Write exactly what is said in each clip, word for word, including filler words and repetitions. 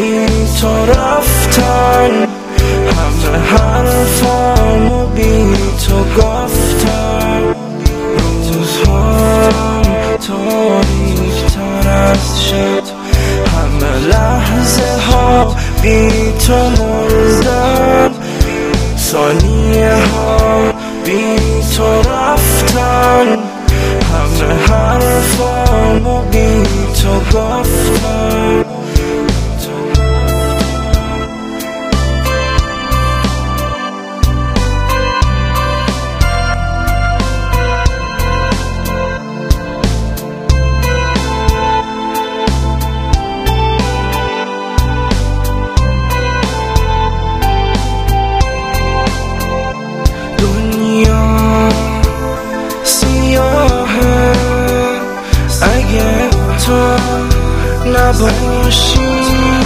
بی تو رفتن، همه حرفامو بی تو گفتم. روزهام تاریک‌تر از شب، همه لحظه ها بی تو مردم. ثانیه ها بی تو رفتن، همه حرفامو بی تو گفتم. تو نباشی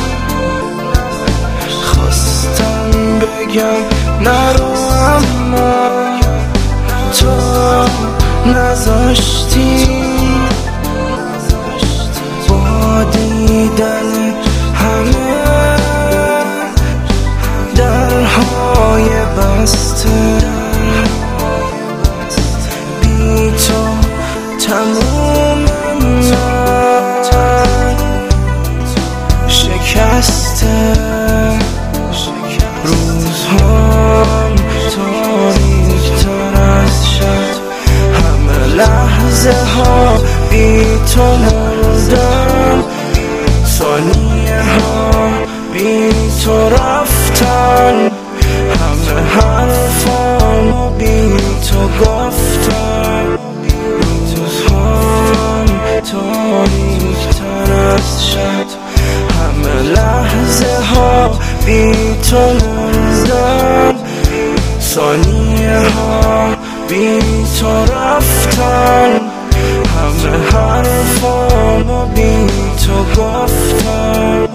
خواستم بگم نرو، اما تو نذاشتی. با دیدن همه درهای بسته، بی تو تموم شکسته. روزهام تاریک‌تر از شب، همه لحظه ها بی تو مردم. ثانیه ها بی تو رفتن، همه حرفامو بی تو گفتم. روزهام تاریک‌تر از شب، همه لحظه ها بی تو مردم. ثانیه ها بی تو رفتن، همه حرفامو بی تو گفتم.